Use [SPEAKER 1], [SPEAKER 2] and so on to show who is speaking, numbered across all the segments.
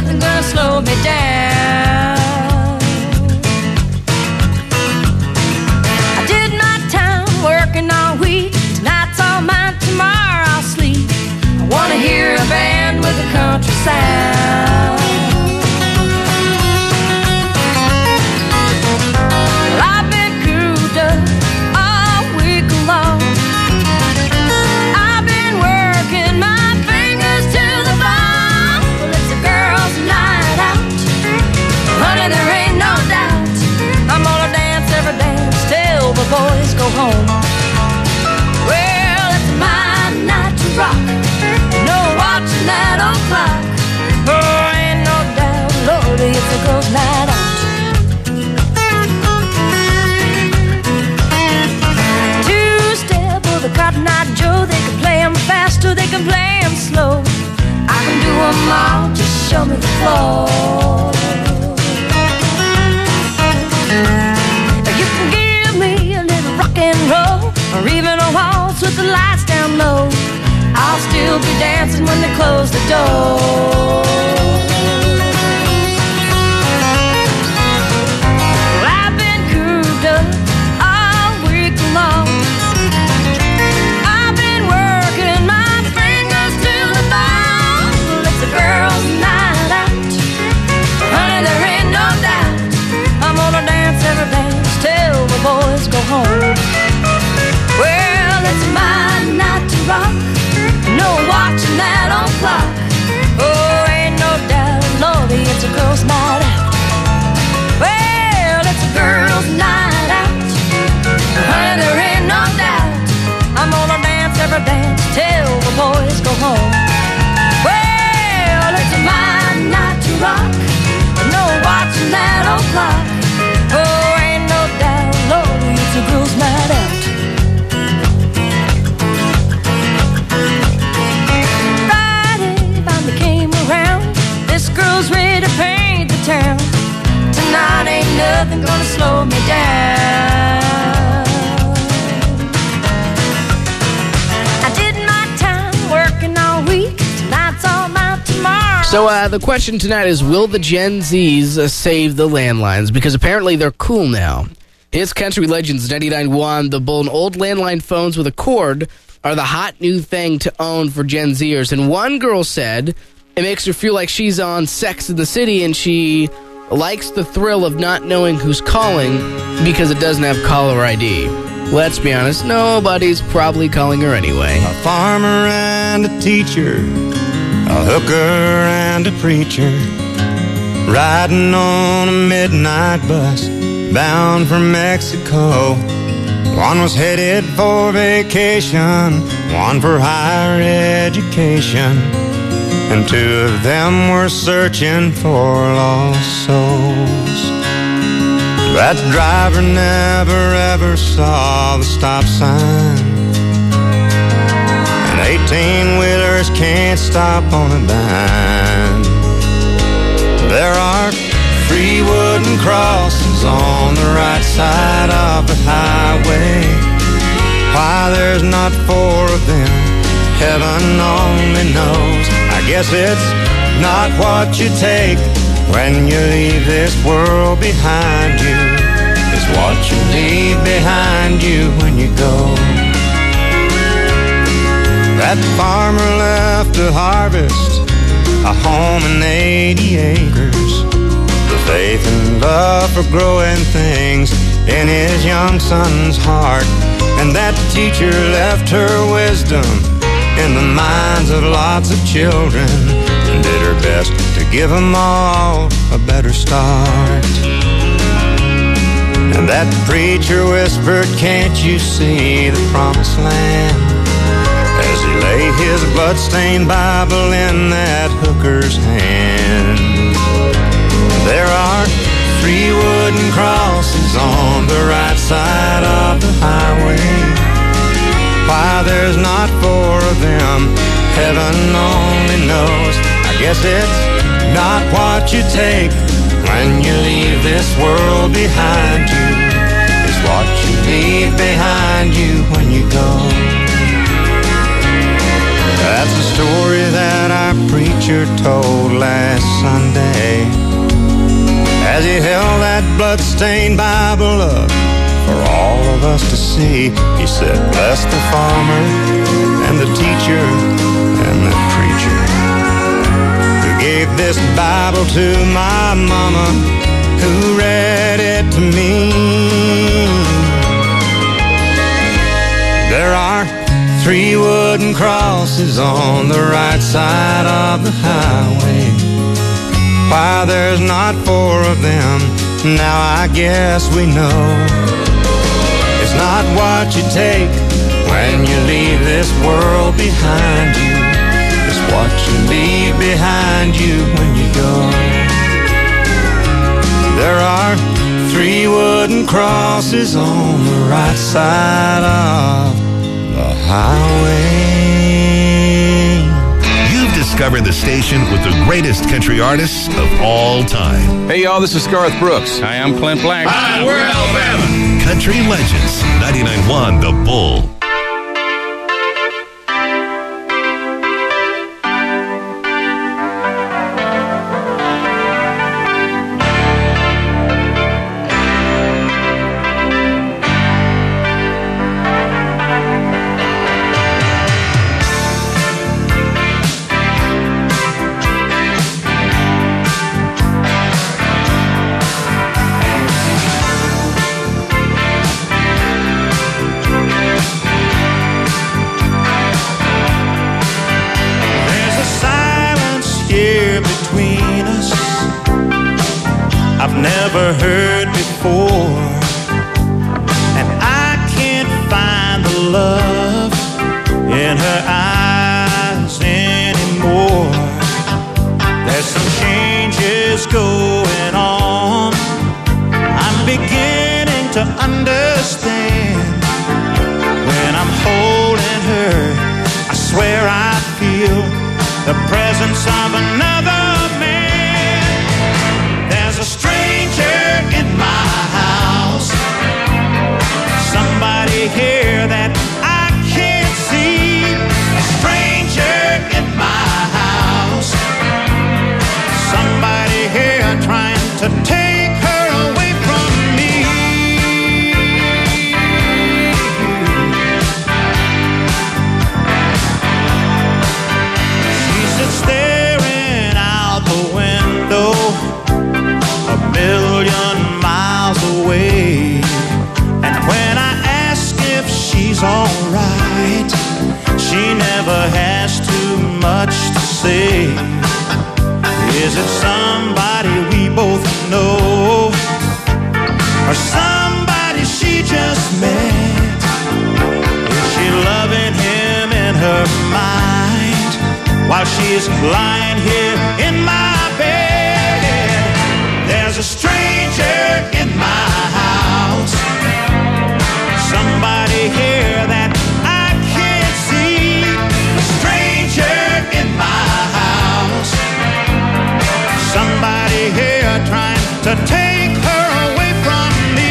[SPEAKER 1] nothing gonna slow me down. I did my time working all week. Tonight's all mine, tomorrow I'll sleep. I wanna hear a band with a country sound. Well, I've been cooped up all week long. I've been working my fingers to the bone. Well, it's a girl's night out, honey, there ain't no doubt. I'm gonna dance every dance till the boys go home. Well, it's my night to rock, no watching that old clock. Oh, ain't no doubt, Lordy, it's a girl's night out. Two-step with a Cotton Eye Joe, they can play 'em fast or they can play 'em slow. I can do 'em all, just show me the floor. You can give me a little rock and roll, or even a waltz with the lights down low. I'll still be dancing when they close the door. Well, I've been cooped up all week long. I've been working my fingers to the bone. Well, it's a girl's night out, honey, there ain't no doubt. I'm gonna dance every dance till the boys go home. Well, it's my night to rock, no watching that old clock. Oh, ain't no doubt, Lordy, it's a girl's night out. Well, it's a girl's night out, honey, there ain't no doubt. I'm gonna dance every dance till the boys go home. Well, it's my night to rock, no watching that old clock. Oh, ain't no doubt, Lordy, it's a girl's night out. This girl's ready to paint the town. Tonight ain't nothing gonna slow me down. I did my time working all week. Tonight's all my tomorrow.
[SPEAKER 2] So the question tonight is, will the Gen Zs save the landlines? Because apparently they're cool now. His Country Legends 99.1, the Bolton old landline phones with a cord are the hot new thing to own for Gen Zers. And one girl said it makes her feel like she's on Sex in the City, and she likes the thrill of not knowing who's calling because it doesn't have caller ID. Let's be honest, nobody's probably calling her anyway.
[SPEAKER 3] A farmer and a teacher, a hooker and a preacher, riding on a midnight bus bound for Mexico. One was headed for vacation, one for higher education, and two of them were searching for lost souls. That driver never ever saw the stop sign, and 18-wheelers can't stop on a dime. There are 3 wooden crosses on the right side of the highway. Why there's not 4 of them, heaven only knows. I guess it's not what you take when you leave this world behind you. It's what you leave behind you when you go. That farmer left to harvest a home and 80 acres, the faith and love for growing things in his young son's heart. And that teacher left her wisdom in the minds of lots of children, and did her best to give them all a better start. And that preacher whispered, can't you see the promised land, as he lay his blood-stained Bible in that hooker's hand. There are 3 wooden crosses on the right side of the highway. Why there's not 4 of them, heaven only knows. I guess it's not what you take when you leave this world behind you. It's what you leave behind you when you go. That's a story that our preacher preacher told last Sunday as he held that blood-stained Bible up for all of us to see. He said, bless the farmer and the teacher and the preacher who gave this Bible to my mama, who read it to me. There are 3 wooden crosses on the right side of the highway. Why there's not 4 of them, now I guess we know. It's not what you take when you leave this world behind you, it's what you leave behind you when you go. There are 3 wooden crosses on the right side of the highway.
[SPEAKER 4] You've discovered the station with the greatest country artists of all time.
[SPEAKER 5] Hey, y'all, this is Garth Brooks. Hi, I'm Clint Black.
[SPEAKER 4] Hi, we're Alabama. Country Legends, 99.1 The Bull.
[SPEAKER 3] Never heard before, and I can't find the love in her eyes anymore. There's some changes going on, I'm beginning to understand. When I'm holding her, I swear I feel the presence of another man. There's a stranger in my house, somebody here that I can't see. A stranger in my house, somebody here trying to take her away from me. She sits staring out the window, a million miles away. And when I ask if she's alright, she never has too much to say. Is it somebody we both know, or somebody she just met? Is she loving him in her mind while she's lying here in my bed? There's a stranger in my house, somebody here that I can't see. A stranger in my house, somebody here trying to take her away from me.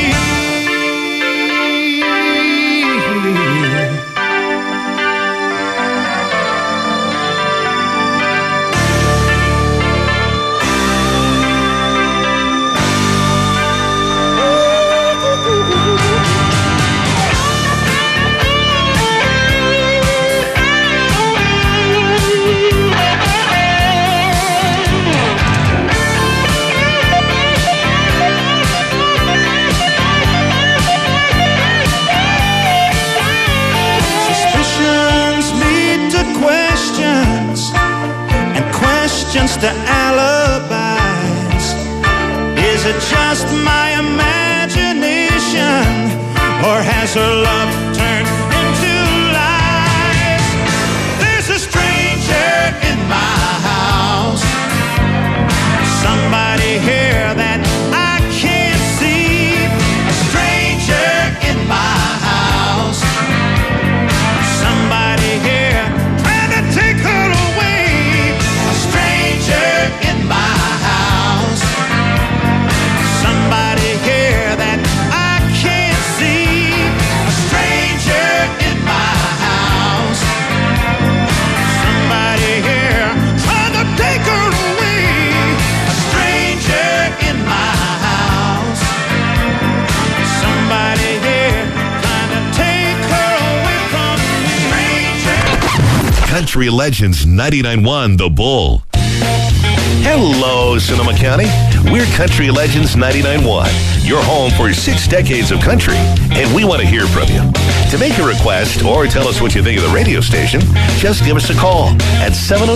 [SPEAKER 3] To alibis. Is it just my imagination, or has her love turned into lies? There's a stranger in my house, somebody here that I can't see. A stranger in my house, somebody here trying to take her away. A stranger in my house, somebody here that I can't see. A stranger
[SPEAKER 4] Country Legends 99.1 The Bull. Hello, Sonoma County. We're Country Legends 99.1, your home for 6 decades of country, and we want to hear from you. To make a request or tell us what you think of the radio station, just give us a call at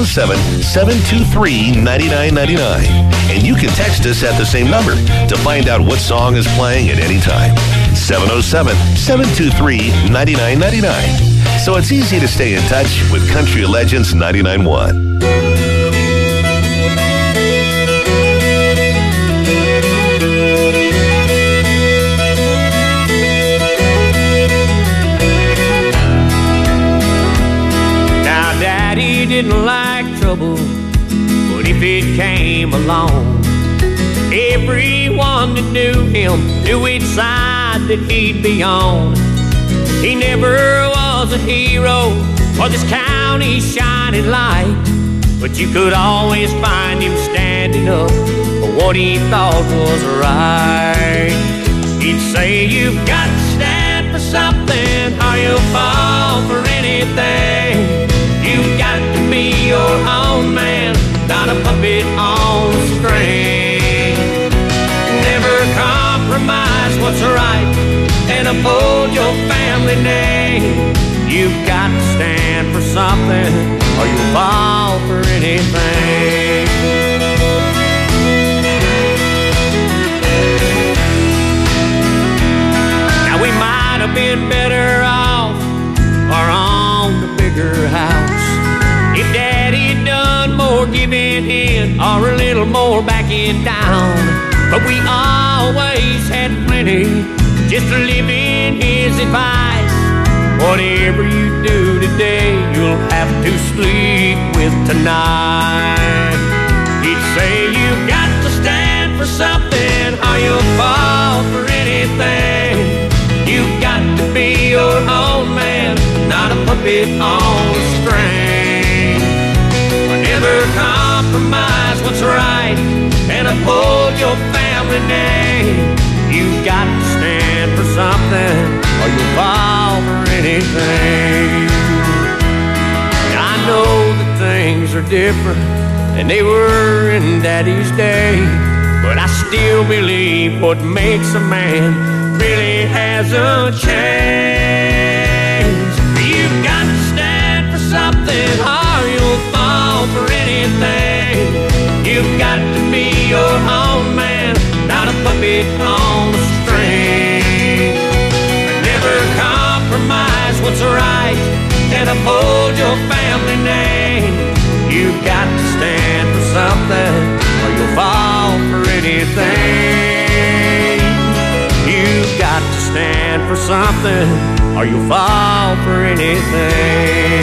[SPEAKER 4] 707-723-9999. And you can text us at the same number to find out what song is playing at any time. 707-723-9999. So it's easy to stay in touch with Country Legends 99.1.
[SPEAKER 6] Didn't like trouble, but if it came along, everyone that knew him knew which side that he'd be on. He never was a hero or this county's shining light, but you could always find him standing up for what he thought was right. He'd say, "You've got to stand for something or you'll fall for anything. You've got to be your own man, not a puppet on a string. Never compromise what's right and uphold your family name. You've got to stand for something or you'll fall for anything." Now we might have been better off or on the bigger house if Daddy done more giving in or a little more backing down. But we always had plenty just to live in his advice. Whatever you do today, you'll have to sleep with tonight. He'd say, "You've got to stand for something or you'll fall for anything. You've got to be your own man, not a puppet on a string. Never compromise what's right and uphold your family name. You've got to stand for something or you'll fall for anything." I know that things are different than they were in Daddy's day, but I still believe what makes a man really hasn't changed. You've got to stand for something or you'll fall for anything. You've got to be your own man, not a puppet on a string. Never compromise what's right and uphold your family name. You've got to stand for something or you'll fall for anything. You've got to stand for something or you'll fall for anything.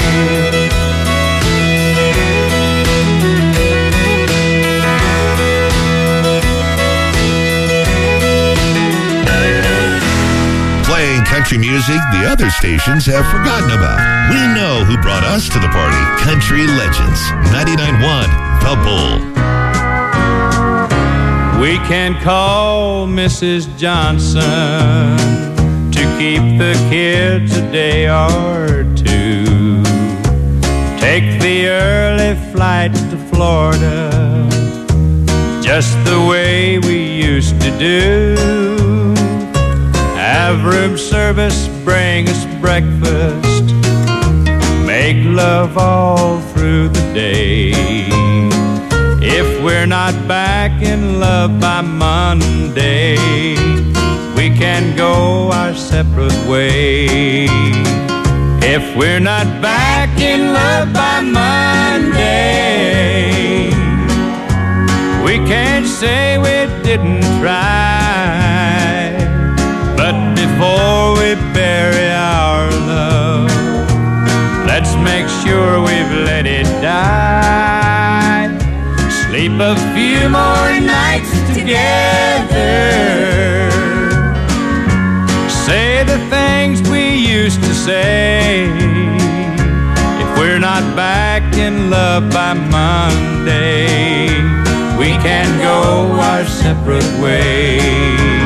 [SPEAKER 4] Playing country music the other stations have forgotten about. We know who brought us to the party. Country Legends 99.1 The Bull.
[SPEAKER 5] We can call Mrs. Johnson to keep the kids a day or two. Take the early flight to Florida, just the way we used to do. Have room service, bring us breakfast, make love all through the day. If we're not back in love by Monday, we can go our separate way. If we're not back in love by Monday, we can't say we didn't try. But before we bury our love, let's make sure we've let it die. Sleep a few more nights together, say the things we used to say. If we're not back in love by Monday, we can go our separate ways.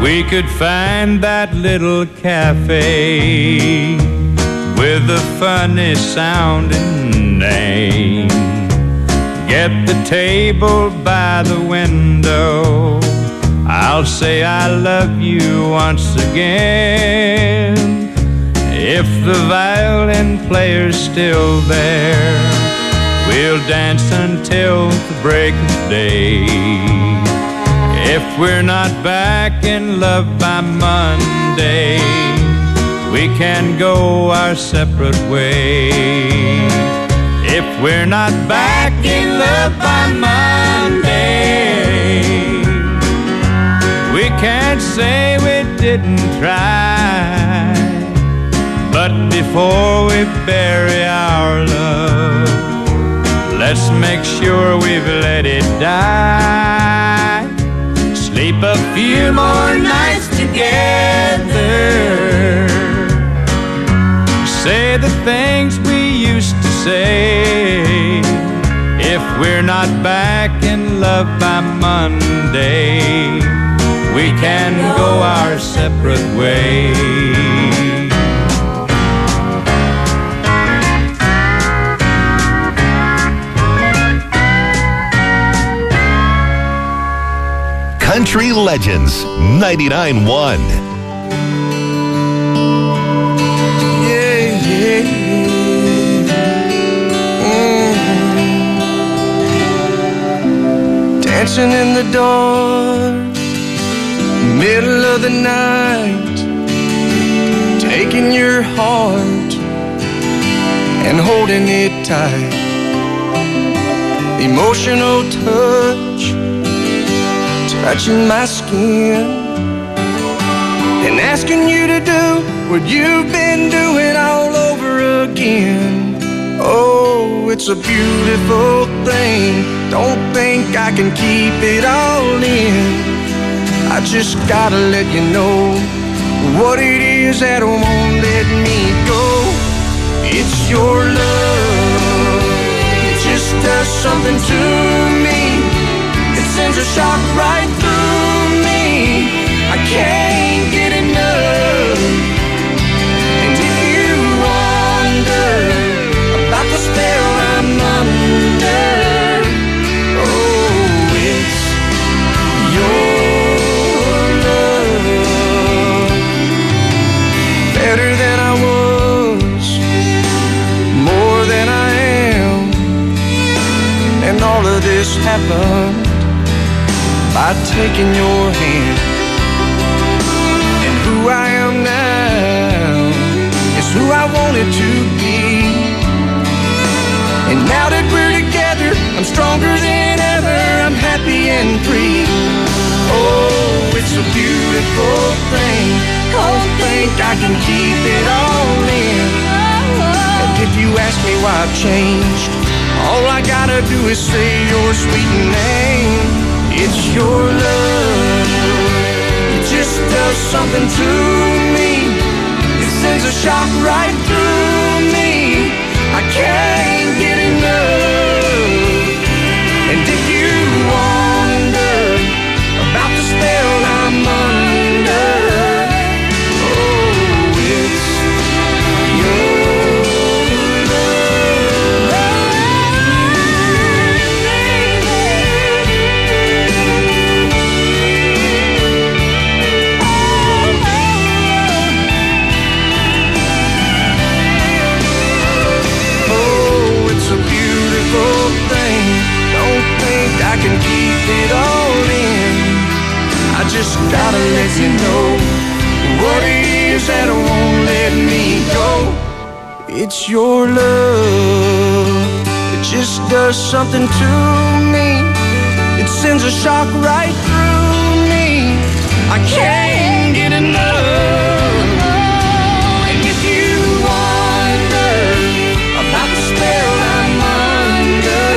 [SPEAKER 5] we could find that little cafe with the funny sounding name. Get the table by the window, I'll say I love you once again. If the violin player's still there, we'll dance until the break of day. If we're not back in love by Monday, we can go our separate ways. If we're not back in love by Monday, we can't say we didn't try. But before we bury our love, let's make sure we've let it die. Sleep a few more nights together, say the things we used to say. If we're not back in love by Monday, we can go our separate ways.
[SPEAKER 4] Country Legends 99.1.
[SPEAKER 7] Dancing in the dark, middle of the night, taking your heart and holding it tight. Emotional touch, touching my skin, and asking you to do what you've been doing all over again. Oh, it's a beautiful thing. Don't think I can keep it all in. I just gotta let you know what it is that won't let me go. It's your love. It just does something to me. It sends a shock right through me. I can't get enough. And if you wonder about the spell I'm under, oh, it's your love. Better than I was, more than I am, and all of this happened by taking your hand. And who I am now is who I wanted to be. And now that we're together, I'm stronger than ever. I'm happy and free. Oh, it's a beautiful thing. Don't think I can keep it all in. And if you ask me why I've changed, all I gotta do is say your sweet name. It's your love. It just does something to me. It sends a shock right through me. I can't get enough. And if you wonder about the spell I'm under, oh, it's your I can keep it all in. I just gotta let you know what it is that won't let me go. It's your love. It just does something to me. It sends a shock right through me. I can't get enough. And if you wonder about the spell I'm under,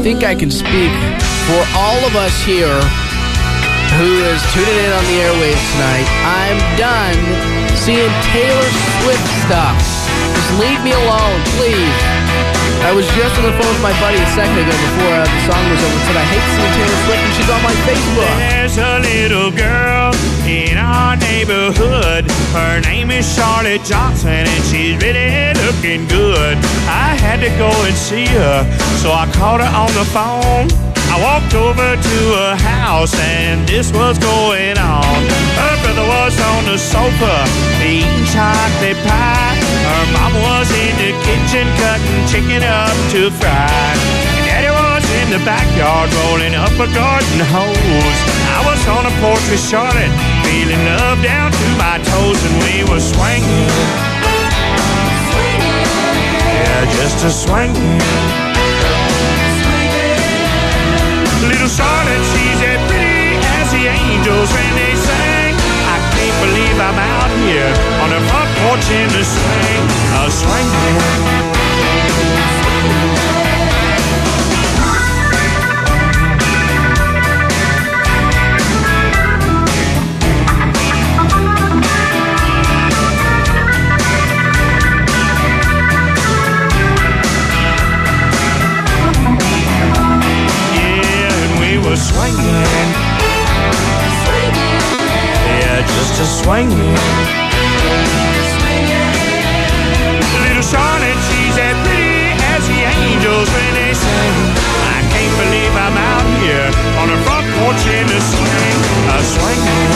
[SPEAKER 2] think I can speak for all of us here who is tuning in on the airwaves tonight. I'm done seeing Taylor Swift stuff. Just leave me alone, please. I was just on the phone with my buddy a second ago before the song was over and said I hate seeing Taylor Swift and she's on my Facebook.
[SPEAKER 5] There's a little girl in our neighborhood. Her name is Charlotte Johnson and she's really looking good. I had to go and see her, so I called her on the phone. I walked over to her house and this was going on. Her brother was on the sofa eating chocolate pie. Her mom was in the kitchen cutting chicken up to fry. And Daddy was in the backyard rolling up a garden hose. I was on the porch with Charlotte, feeling love down to my toes, and we were swinging. Yeah, just a swinging. Little Charlotte, she's as pretty as the angels when they sing. I can't believe I'm out here on the front porch in the swing, a swinging. Swinging, yeah, just a swinging. Little Charlotte, she's as pretty as the angels when they sing. I can't believe I'm out here on the front porch in the swing, a swinging.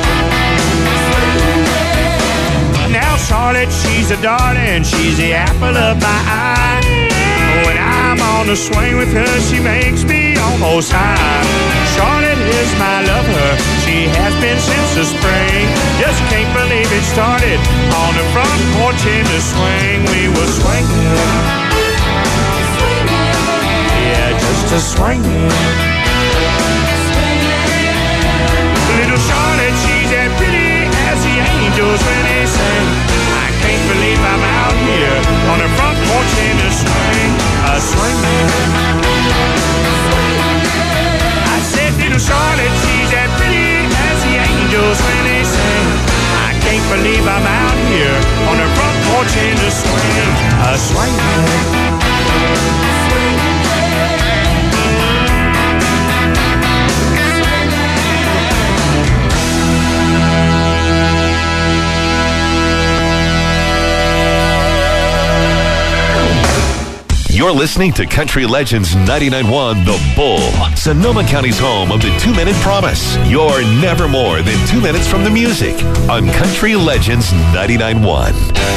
[SPEAKER 5] Now Charlotte, she's a darling, she's the apple of my eye. When I'm on the swing with her, she makes me almost high. Charlotte is my lover, she has been since the spring. Just can't believe it started on the front porch in the swing. We were swinging, yeah, just a swinging. Little Charlotte, she's as pretty as the angels when they sing. I can't believe I'm out here on the front porch in the swing, a swinging. I said little Charlotte, she's as pretty as the angels when they sing. I can't believe I'm out here on the front porch in the swing, a swinging.
[SPEAKER 4] You're listening to Country Legends 99.1 The Bull, Sonoma County's home of the 2-Minute Promise. You're never more than 2 minutes from the music on Country Legends 99.1.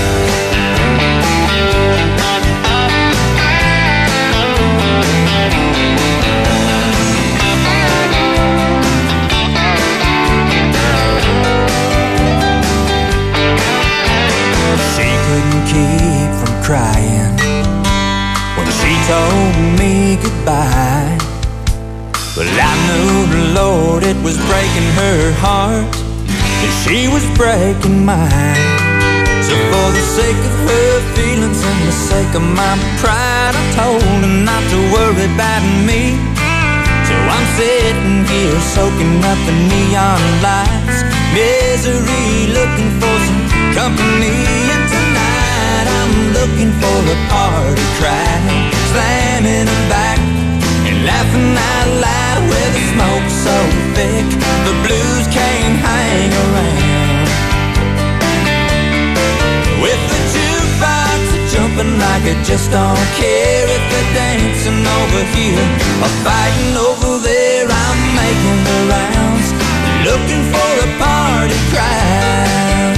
[SPEAKER 7] She couldn't keep from crying when she told me goodbye. But I knew the Lord, it was breaking her heart, and she was breaking mine. So for the sake of her feelings and the sake of my pride, I told her not to worry about me. So I'm sitting here soaking up the neon lights, misery, looking for some company. And tonight I'm looking for a party crowd, slamming them back and laughing out loud. With the smoke so thick, the blues can't hang around. With the jukebox jumping like I just don't care. If they're dancing over here or fighting over there, I'm making the rounds, looking for a party crowd.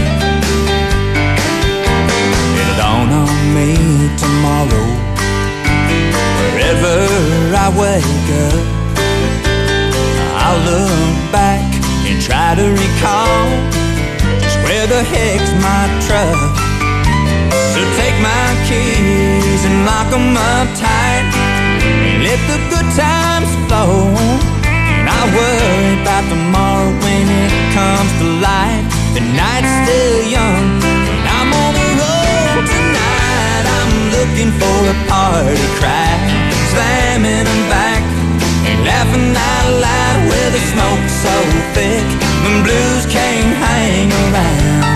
[SPEAKER 7] It'll dawn on me tomorrow, wherever I wake up, I'll look back and try to recall just where the heck's my truck. So take my keys and lock them up tight and let the good times flow. And I worry about tomorrow when it comes to light. The night's still young and I'm on the road tonight. I'm looking for a party crowd, slamming them back smoke so thick, the blues can't hang around.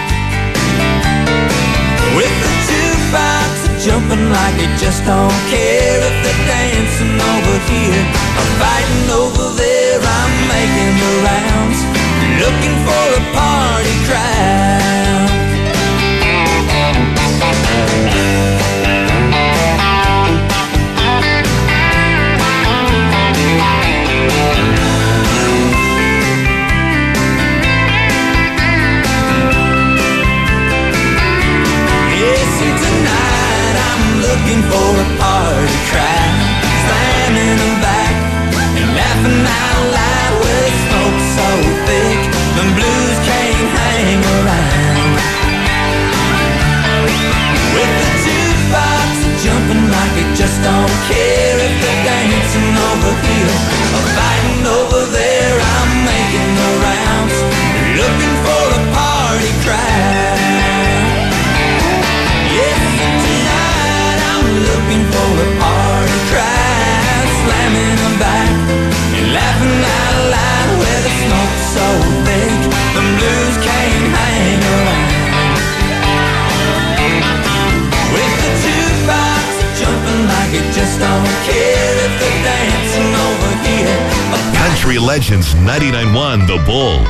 [SPEAKER 7] With the jukebox jumping like they just don't care. If they're dancing over here or fighting over there, I'm making the rounds, looking for a party crowd. Looking for a party crowd, slamming them back and laughing out loud. With smoke so thick, the blues can't hang around. With the jukebox jumping like it just don't care. If they're dancing over here or fighting over there, I'm making the rounds, looking for a party crowd. Looking for a party crowd, slamming them back and laughing out loud. Where the smoke's so thick, the blues can't hang around. With the jukebox jumping like it just don't care. If they're dancing over here.
[SPEAKER 4] Country Legends 99.1 The Bull.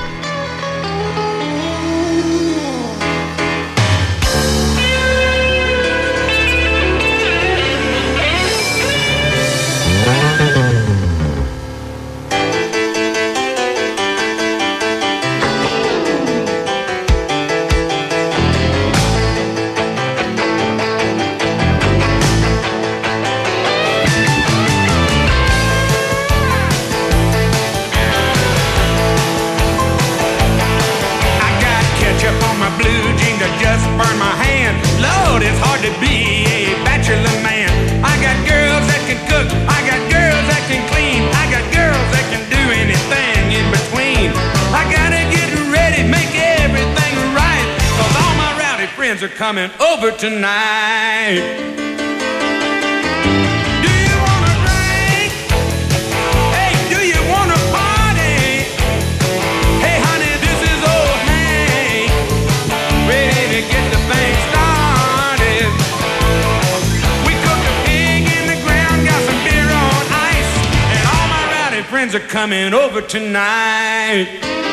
[SPEAKER 6] Are coming over tonight. Do you wanna drink? Hey, do you wanna party? Hey, honey, this is old Hank, ready to get the thing started. We cooked a pig in the ground, got some beer on ice, and all my rowdy friends are coming over tonight.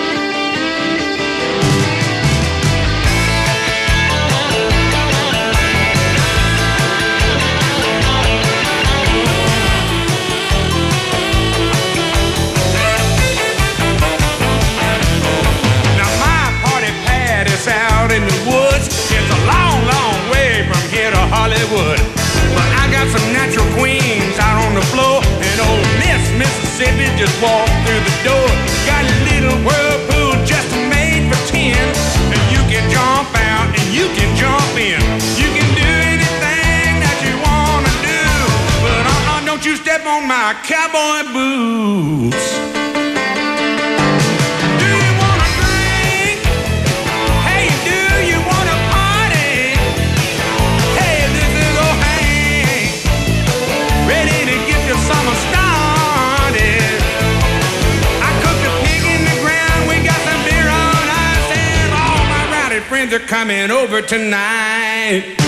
[SPEAKER 6] Out in the woods, it's a long, long way from here to Hollywood. But I got some natural queens out on the floor, and old Miss Mississippi just walked through the door. Got a little whirlpool just made for 10, and you can jump out and you can jump in. You can do anything that you wanna do, but don't you step on my cowboy boots. Summer started. I cooked a pig in the ground. We got some beer on ice, and all my rowdy friends are coming over tonight.